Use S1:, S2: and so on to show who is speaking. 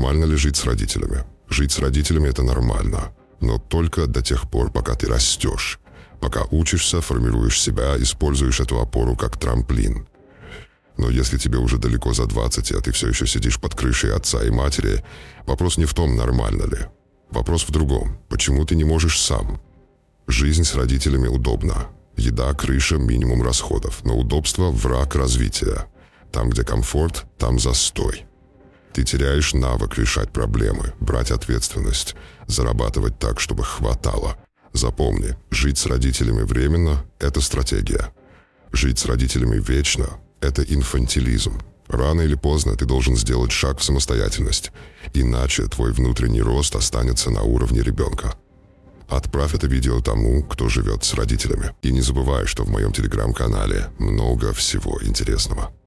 S1: Нормально ли жить с родителями? Жить с родителями – это нормально. Но только до тех пор, пока ты растешь. Пока учишься, формируешь себя, используешь эту опору как трамплин. Но если тебе уже далеко за 20, а ты все еще сидишь под крышей отца и матери, вопрос не в том, нормально ли. Вопрос в другом. Почему ты не можешь сам? Жизнь с родителями удобна. Еда, крыша, минимум расходов. Но удобство – враг развития. Там, где комфорт, там застой. Ты теряешь навык решать проблемы, брать ответственность, зарабатывать так, чтобы хватало. Запомни, жить с родителями временно – это стратегия. Жить с родителями вечно – это инфантилизм. Рано или поздно ты должен сделать шаг в самостоятельность, иначе твой внутренний рост останется на уровне ребенка. Отправь это видео тому, кто живет с родителями. И не забывай, что в моем телеграм-канале много всего интересного.